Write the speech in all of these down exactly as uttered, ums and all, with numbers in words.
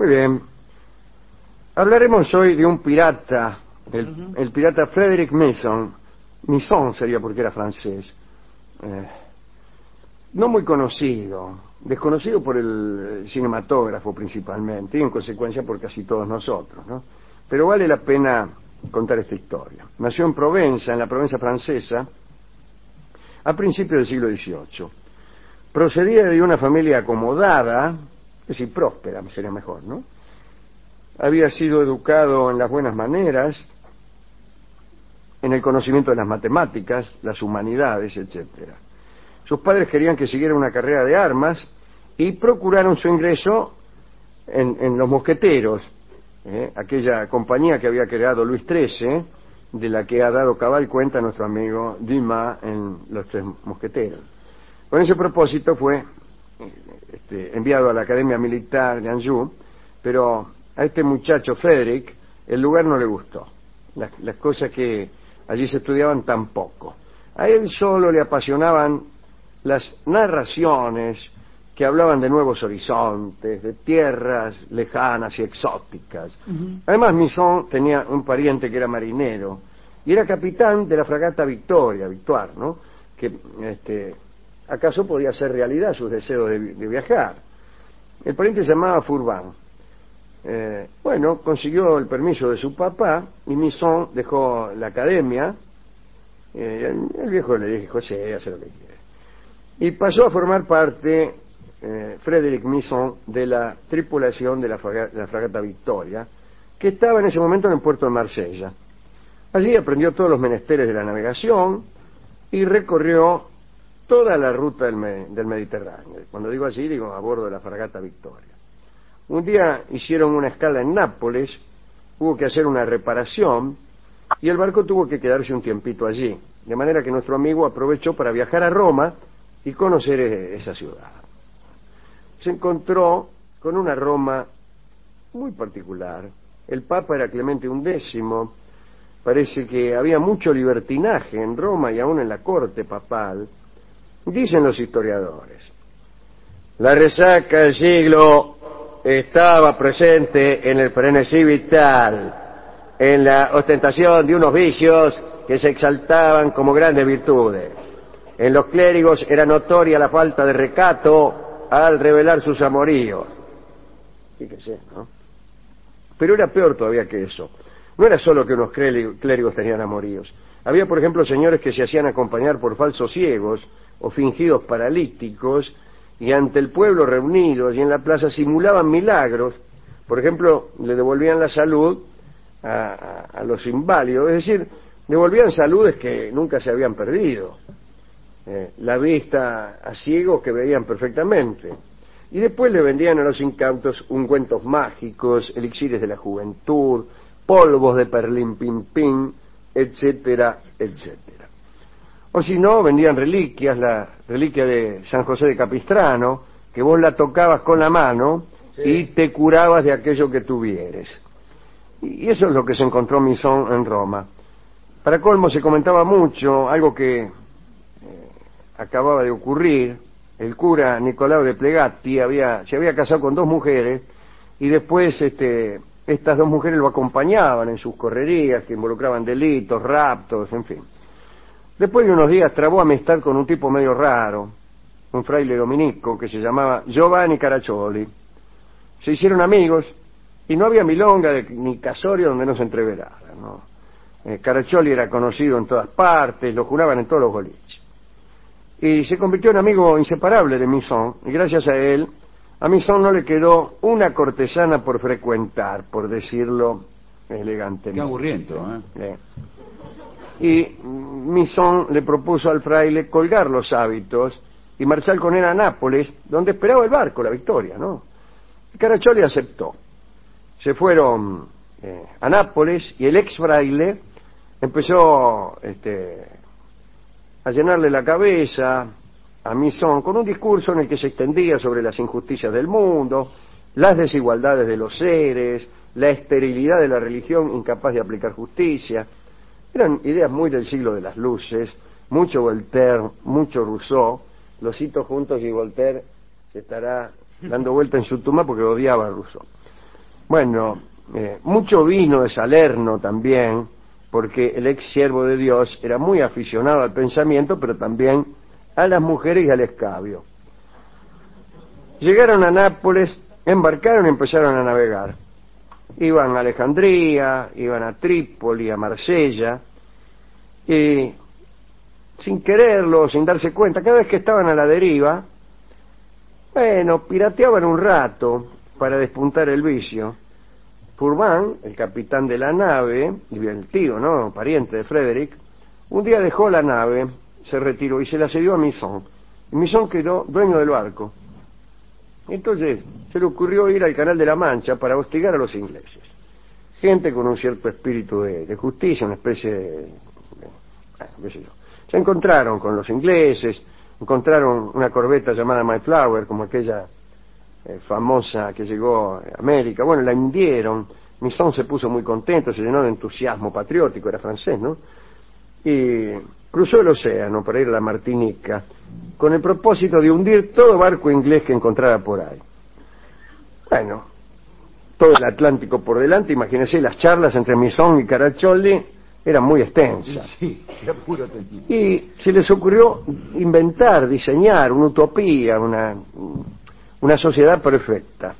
Muy bien. Hablaremos hoy de un pirata, el, uh-huh. el pirata Frédéric Masson. Masson sería porque era francés. Eh, no muy conocido, desconocido por el cinematógrafo principalmente, y en consecuencia por casi todos nosotros, ¿no? Pero vale la pena contar esta historia. Nació en Provenza, en la Provenza francesa, a principios del siglo dieciocho. Procedía de una familia acomodada, es decir, próspera, sería mejor, ¿no? Había sido educado en las buenas maneras, en el conocimiento de las matemáticas, las humanidades, etcétera. Sus padres querían que siguiera una carrera de armas y procuraron su ingreso en, en los mosqueteros, ¿eh? aquella compañía que había creado Luis trece, de la que ha dado cabal cuenta nuestro amigo Dumas en Los Tres Mosqueteros. Con ese propósito fue este, enviado a la Academia Militar de Anjou, pero a este muchacho Frédéric el lugar no le gustó, las, las cosas que allí se estudiaban tampoco. A él solo le apasionaban las narraciones que hablaban de nuevos horizontes, de tierras lejanas y exóticas. Uh-huh. Además, Masson tenía un pariente que era marinero y era capitán de la fragata Victoria, Victoire, ¿no? Que este, acaso podía hacer realidad sus deseos de, de viajar. El pariente se llamaba Furban. Eh, bueno, consiguió el permiso de su papá y Masson dejó la academia. Eh, el, el viejo le dijo, sí, hace lo que quiere. Y pasó a formar parte, eh, Frédéric Masson, de la tripulación de la, fragata, de la fragata Victoria, que estaba en ese momento en el puerto de Marsella. Allí aprendió todos los menesteres de la navegación y recorrió toda la ruta del, me, del Mediterráneo. Cuando digo allí, digo a bordo de la fragata Victoria. Un día hicieron una escala en Nápoles, hubo que hacer una reparación y el barco tuvo que quedarse un tiempito allí, de manera que nuestro amigo aprovechó para viajar a Roma y conocer esa ciudad. Se encontró con una Roma muy particular. El Papa era Clemente undécimo, parece que había mucho libertinaje en Roma y aún en la corte papal. Dicen los historiadores, la resaca del siglo estaba presente en el frenesí vital, en la ostentación de unos vicios que se exaltaban como grandes virtudes. En los clérigos era notoria la falta de recato al revelar sus amoríos. Fíjese, ¿no? Pero era peor todavía que eso. No era solo que unos clérigos tenían amoríos. Había, por ejemplo, señores que se hacían acompañar por falsos ciegos o fingidos paralíticos y ante el pueblo reunidos y en la plaza simulaban milagros. Por ejemplo, le devolvían la salud a, a, a los inválidos, es decir, devolvían saludes que nunca se habían perdido. Eh, la vista a ciegos que veían perfectamente. Y después le vendían a los incautos ungüentos mágicos, elixires de la juventud, polvos de perlimpimpín, etcétera, etcétera. O si no, vendían reliquias, la reliquia de San José de Capistrano, que vos la tocabas con la mano sí. y te curabas de aquello que tuvieres. Y eso es lo que se encontró Masson en Roma. Para colmo se comentaba mucho, algo que eh, acababa de ocurrir. El cura Nicolao de Plegatti había, se había casado con dos mujeres y después este, estas dos mujeres lo acompañaban en sus correrías que involucraban delitos, raptos, en fin. Después de unos días trabó amistad con un tipo medio raro, un fraile dominico que se llamaba Giovanni Caraccioli. Se hicieron amigos y no había milonga de, ni casorio donde no se entreverara, ¿no? Eh, Caraccioli era conocido en todas partes, lo juraban en todos los boliches. Y se convirtió en amigo inseparable de Masson, y gracias a él, a Masson no le quedó una cortesana por frecuentar, por decirlo elegantemente. Qué aburriento, ¿eh? eh. Y Masson le propuso al fraile colgar los hábitos y marchar con él a Nápoles, donde esperaba el barco, la Victoria, ¿no? Y Caraccioli aceptó. Se fueron eh, a Nápoles y el ex fraile empezó este, a llenarle la cabeza a Masson con un discurso en el que se extendía sobre las injusticias del mundo, las desigualdades de los seres, la esterilidad de la religión incapaz de aplicar justicia. Eran ideas muy del siglo de las luces, mucho Voltaire, mucho Rousseau. Los cito juntos y Voltaire se estará dando vuelta en su tumba porque odiaba a Rousseau. Bueno, eh, mucho vino de Salerno también, porque el ex siervo de Dios era muy aficionado al pensamiento, pero también a las mujeres y al escabio. Llegaron a Nápoles, embarcaron y empezaron a navegar. Iban a Alejandría, iban a Trípoli, a Marsella, y sin quererlo, sin darse cuenta, cada vez que estaban a la deriva, bueno, pirateaban un rato para despuntar el vicio. Furban, el capitán de la nave, y el tío, ¿no?, pariente de Frederick, un día dejó la nave, se retiró y se la cedió a Misson. Y Misson quedó dueño del barco. Entonces se le ocurrió ir al Canal de la Mancha para hostigar a los ingleses. Gente con un cierto espíritu de, de justicia, una especie de... de bueno, qué sé yo. Se encontraron con los ingleses, encontraron una corbeta llamada Mayflower, como aquella eh, famosa que llegó a América. Bueno, la hundieron. Misson se puso muy contento, se llenó de entusiasmo patriótico, era francés, ¿no? Y cruzó el océano para ir a la Martinica, con el propósito de hundir todo barco inglés que encontrara por ahí. Bueno, todo el Atlántico por delante, imagínense, las charlas entre Misson y Caraccioli eran muy extensas. Sí, era puro tequila. Y se les ocurrió inventar, diseñar una utopía, una, una sociedad perfecta.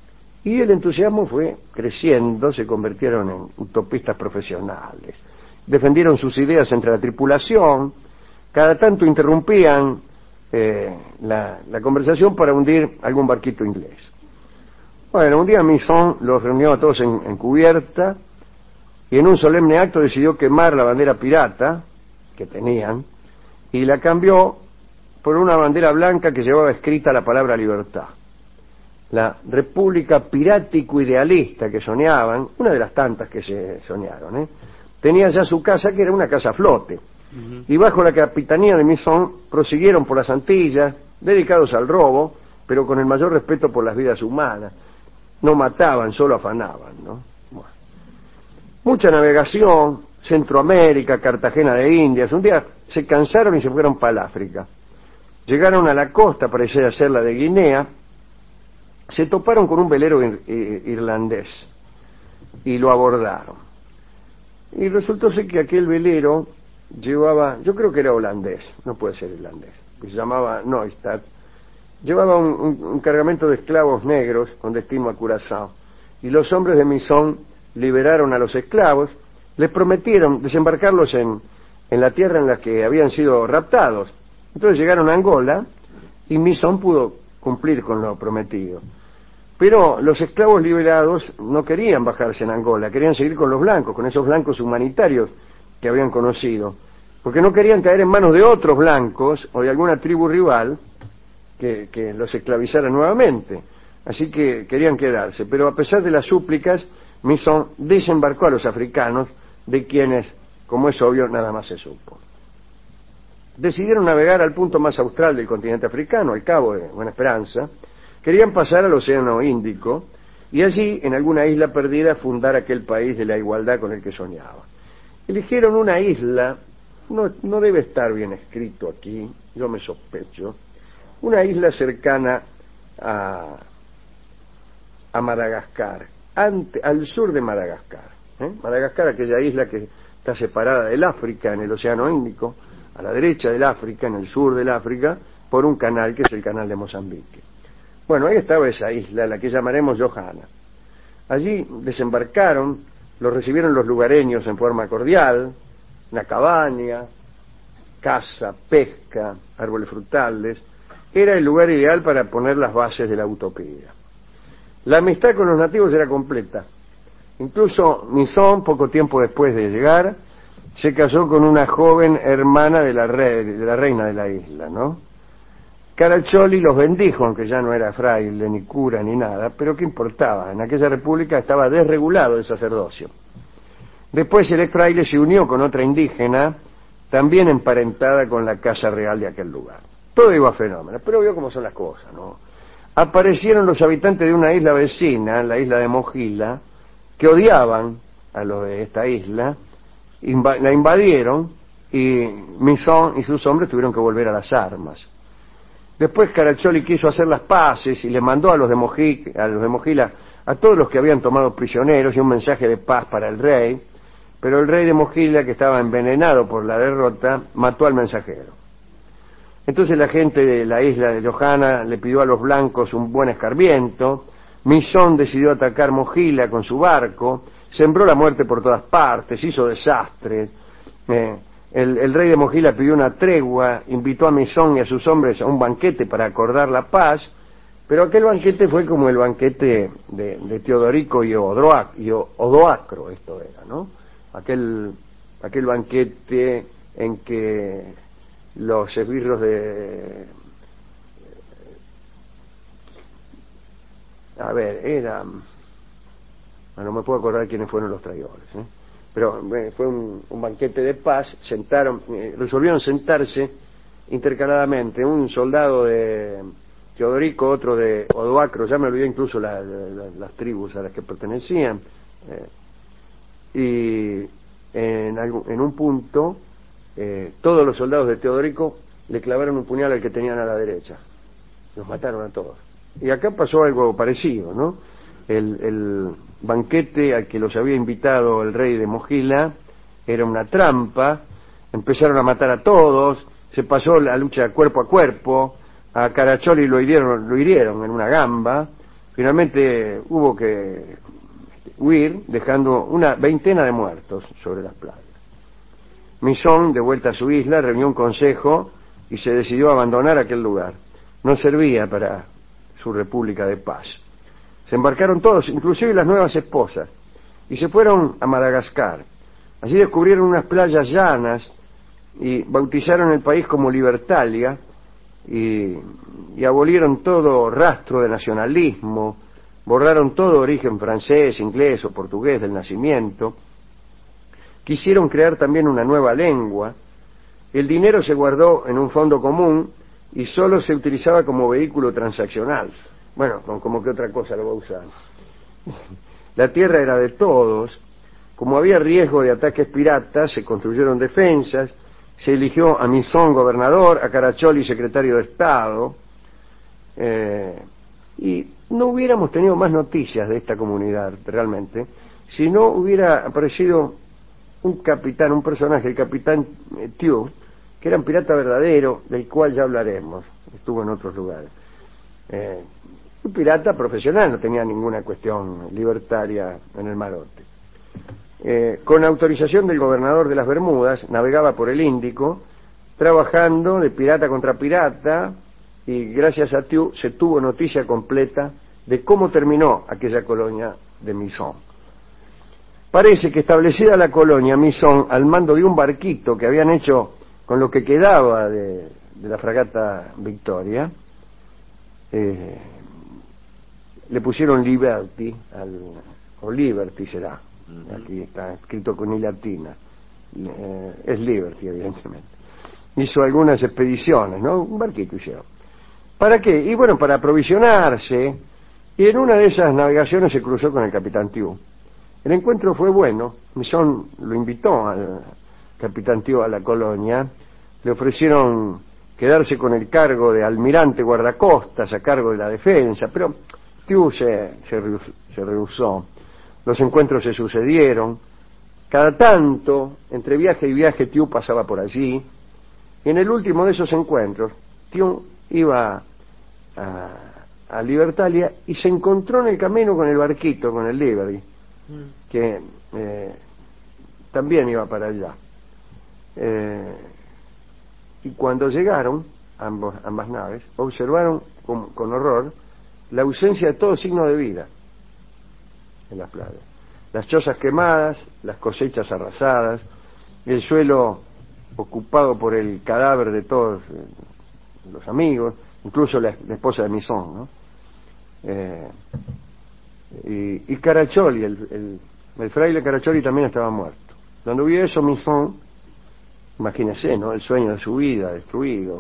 Y el entusiasmo fue creciendo, se convirtieron en utopistas profesionales. Defendieron sus ideas entre la tripulación, cada tanto interrumpían eh, la, la conversación para hundir algún barquito inglés. Bueno, un día Misson los reunió a todos en, en cubierta y en un solemne acto decidió quemar la bandera pirata que tenían y la cambió por una bandera blanca que llevaba escrita la palabra libertad. La república pirático-idealista que soñaban, una de las tantas que se soñaron, ¿eh? tenía ya su casa, que era una casa a flote. Uh-huh. Y bajo la capitanía de Misson prosiguieron por las Antillas, dedicados al robo, pero con el mayor respeto por las vidas humanas. No mataban, solo afanaban, ¿no? Bueno. Mucha navegación, Centroamérica, Cartagena de Indias. Un día se cansaron y se fueron para el África. Llegaron a la costa, parecía ser la de Guinea, se toparon con un velero ir- irlandés y lo abordaron. Y resultó ser que aquel velero llevaba, yo creo que era holandés, no puede ser irlandés, que se llamaba Neustadt, llevaba un, un, un cargamento de esclavos negros con destino a Curazao. Y los hombres de Misson liberaron a los esclavos, les prometieron desembarcarlos en, en la tierra en la que habían sido raptados. Entonces llegaron a Angola y Misson pudo cumplir con lo prometido. Pero los esclavos liberados no querían bajarse en Angola, querían seguir con los blancos, con esos blancos humanitarios que habían conocido, porque no querían caer en manos de otros blancos o de alguna tribu rival que, que los esclavizara nuevamente. Así que querían quedarse, pero a pesar de las súplicas, Misson desembarcó a los africanos, de quienes, como es obvio, nada más se supo. Decidieron navegar al punto más austral del continente africano, al Cabo de Buena Esperanza. Querían pasar al Océano Índico y allí, en alguna isla perdida, fundar aquel país de la igualdad con el que soñaba. Eligieron una isla, no, no debe estar bien escrito aquí, yo me sospecho, una isla cercana a, a Madagascar, ante, al sur de Madagascar. ¿eh? Madagascar, aquella isla que está separada del África en el Océano Índico, a la derecha del África, en el sur del África, por un canal que es el canal de Mozambique. Bueno, ahí estaba esa isla, la que llamaremos Johanna. Allí desembarcaron, los recibieron los lugareños en forma cordial, una cabaña, caza, pesca, árboles frutales. Era el lugar ideal para poner las bases de la utopía. La amistad con los nativos era completa. Incluso Misson, poco tiempo después de llegar, se casó con una joven hermana de la, re, de la reina de la isla, ¿no? Caraccioli los bendijo, aunque ya no era fraile, ni cura, ni nada, pero ¿qué importaba? En aquella república estaba desregulado el sacerdocio. Después el ex fraile se unió con otra indígena, también emparentada con la casa real de aquel lugar. Todo iba a fenómeno, pero vio cómo son las cosas, ¿no? Aparecieron los habitantes de una isla vecina, la isla de Mojila, que odiaban a los de esta isla, inv- la invadieron y Misson y sus hombres tuvieron que volver a las armas. Después Caraccioli quiso hacer las paces y le mandó a los de Moji, a los de Mojila a todos los que habían tomado prisioneros y un mensaje de paz para el rey, pero el rey de Mojila, que estaba envenenado por la derrota, mató al mensajero. Entonces la gente de la isla de Johanna le pidió a los blancos un buen escarmiento. Misón decidió atacar Mojila con su barco, sembró la muerte por todas partes, hizo desastres. Eh, el, el rey de Mojila pidió una tregua, invitó a Misón y a sus hombres a un banquete para acordar la paz, pero aquel banquete fue como el banquete de, de Teodorico y, Odroac, y Odoacro, esto era, ¿no? Aquel, aquel banquete en que los esbirros de... A ver, era... No me puedo acordar quiénes fueron los traidores, ¿eh? Pero eh, fue un, un banquete de paz, sentaron, eh, resolvieron sentarse intercaladamente, un soldado de Teodorico, otro de Odoacro, ya me olvidé incluso la, la, las tribus a las que pertenecían, eh, y en, algún, en un punto eh, todos los soldados de Teodorico le clavaron un puñal al que tenían a la derecha, los mataron a todos. Y acá pasó algo parecido, ¿no? El, el banquete al que los había invitado el rey de Mojila era una trampa, empezaron a matar a todos, se pasó la lucha cuerpo a cuerpo, a Caraccioli lo hirieron, lo hirieron en una gamba, finalmente hubo que huir dejando una veintena de muertos sobre las playas. Misón, de vuelta a su isla, reunió un consejo y se decidió a abandonar aquel lugar. No servía para su república de paz. Se embarcaron todos, inclusive las nuevas esposas, y se fueron a Madagascar. Allí descubrieron unas playas llanas y bautizaron el país como Libertalia y, y abolieron todo rastro de nacionalismo, borraron todo origen francés, inglés o portugués del nacimiento. Quisieron crear también una nueva lengua. El dinero se guardó en un fondo común y solo se utilizaba como vehículo transaccional. Bueno, como que otra cosa lo va a usar. La tierra era de todos. Como había riesgo de ataques piratas, se construyeron defensas, se eligió a Misón gobernador, a Caraccioli secretario de Estado, eh, y no hubiéramos tenido más noticias de esta comunidad, realmente, si no hubiera aparecido un capitán, un personaje, el capitán eh, Thieu, que era un pirata verdadero, del cual ya hablaremos, estuvo en otros lugares. Eh, un pirata profesional, no tenía ninguna cuestión libertaria en el marote. Eh, con autorización del gobernador de las Bermudas, navegaba por el Índico, trabajando de pirata contra pirata, y gracias a Thieu se tuvo noticia completa de cómo terminó aquella colonia de Misón. Parece que establecida la colonia Misón al mando de un barquito que habían hecho con lo que quedaba de, de la fragata Victoria, eh, le pusieron Liberty, al, o Liberty será, aquí está escrito con I latina, eh, es Liberty evidentemente. Hizo algunas expediciones, ¿no? Un barquito hicieron. ¿Para qué? Y bueno, para aprovisionarse, y en una de esas navegaciones se cruzó con el capitán Thieu. El encuentro fue bueno, Misón lo invitó al capitán Thieu a la colonia, le ofrecieron quedarse con el cargo de almirante guardacostas a cargo de la defensa, pero Thieu se, se, rehusó, se rehusó. Los encuentros se sucedieron, cada tanto, entre viaje y viaje, Thieu pasaba por allí, y en el último de esos encuentros, Thieu iba a, a Libertalia y se encontró en el camino con el barquito, con el Liberty, que eh, también iba para allá. Eh, y cuando llegaron, ambos, ambas naves, observaron con, con horror la ausencia de todo signo de vida en las playas. Las chozas quemadas, las cosechas arrasadas, el suelo ocupado por el cadáver de todos eh, los amigos, incluso la, la esposa de Misón, ¿no? Eh, y, y Caraccioli, el, el, el fraile Caraccioli también estaba muerto. Cuando vio eso Misón, imagínese, ¿no? El sueño de su vida destruido,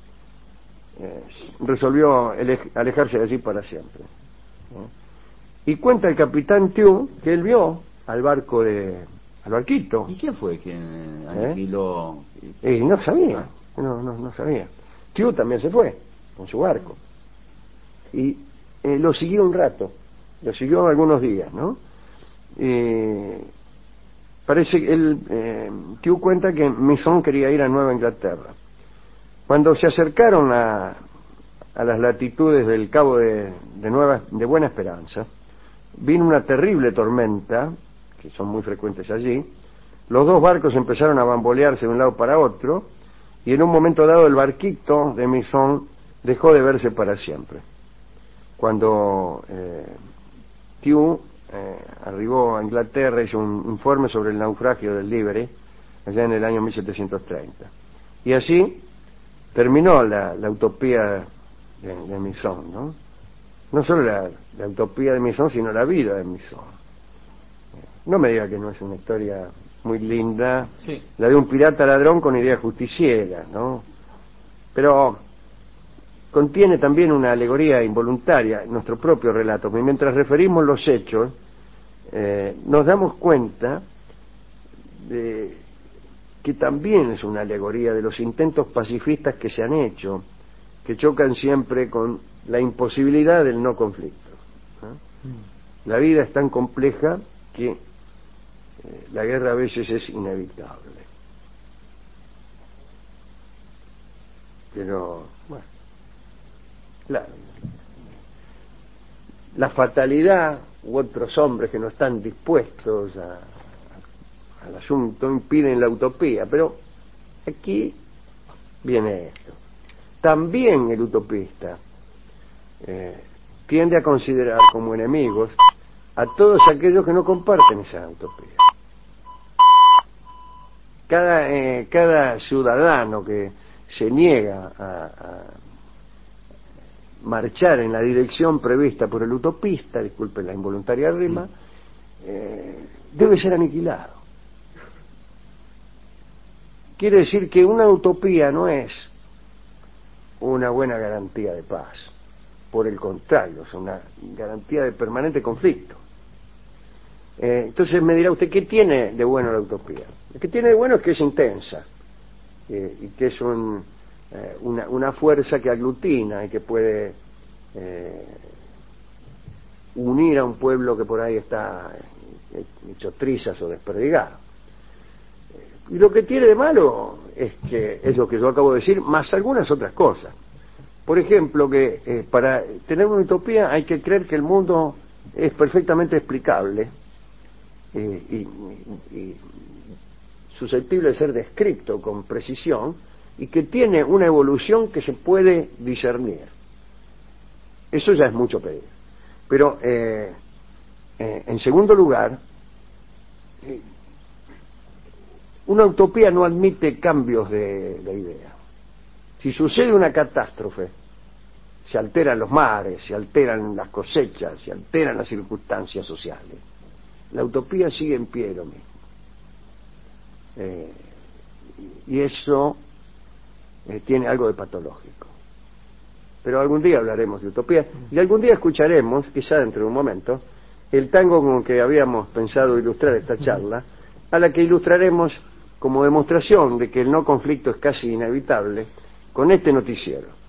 eh, resolvió ele alejarse de allí para siempre, ¿no? Y cuenta el capitán Thieu que él vio al barco de al barquito. ¿Y quién fue quien aniquiló? ¿Eh? Y no sabía, no, no, no sabía. Thieu también se fue con su barco y eh, lo siguió un rato lo siguió algunos días, ¿no? Eh, parece que él, eh, Thieu cuenta que Mason quería ir a Nueva Inglaterra. Cuando se acercaron a, a las latitudes del Cabo de, de, Nueva, de Buena Esperanza, vino una terrible tormenta, que son muy frecuentes allí. Los dos barcos empezaron a bambolearse de un lado para otro, y en un momento dado el barquito de Mason dejó de verse para siempre. Cuando eh, Thieu eh, arribó a Inglaterra, hizo un informe sobre el naufragio del Libre, allá en el año mil setecientos treinta. Y así terminó la, la utopía de, de Mason, ¿no? No solo la, la utopía de Mason, sino la vida de Mason. No me diga que no es una historia muy linda, sí, la de un pirata ladrón con ideas justicieras, ¿no? Pero contiene también una alegoría involuntaria, nuestro propio relato. Mientras referimos los hechos, eh, nos damos cuenta de que también es una alegoría de los intentos pacifistas que se han hecho, que chocan siempre con la imposibilidad del no conflicto, ¿no? La vida es tan compleja que eh, la guerra a veces es inevitable. Pero, bueno, claro, la fatalidad u otros hombres que no están dispuestos a, a, al asunto impiden la utopía, pero aquí viene esto. También el utopista eh, tiende a considerar como enemigos a todos aquellos que no comparten esa utopía. Cada, eh, cada ciudadano que se niega a, a marchar en la dirección prevista por el utopista, disculpen la involuntaria rima, eh, debe ser aniquilado. Quiere decir que una utopía no es una buena garantía de paz, por el contrario, es una garantía de permanente conflicto. Eh, entonces me dirá usted, ¿qué tiene de bueno la utopía? Lo que tiene de bueno es que es intensa, eh, y que es un, eh, una, una fuerza que aglutina y que puede eh, unir a un pueblo que por ahí está eh, hecho trizas o desperdigado. Y lo que tiene de malo es que es lo que yo acabo de decir, más algunas otras cosas. Por ejemplo, que eh, para tener una utopía hay que creer que el mundo es perfectamente explicable eh, y, y, y susceptible de ser descrito con precisión y que tiene una evolución que se puede discernir. Eso ya es mucho pedir. Pero, eh, eh, en segundo lugar, eh, una utopía no admite cambios de, de idea. Si sucede una catástrofe, se alteran los mares, se alteran las cosechas, se alteran las circunstancias sociales. La utopía sigue en pie lo mismo. Eh, y eso eh, tiene algo de patológico. Pero algún día hablaremos de utopía y algún día escucharemos, quizá dentro de un momento, el tango con que habíamos pensado ilustrar esta charla, a la que ilustraremos como demostración de que el no conflicto es casi inevitable con este noticiero.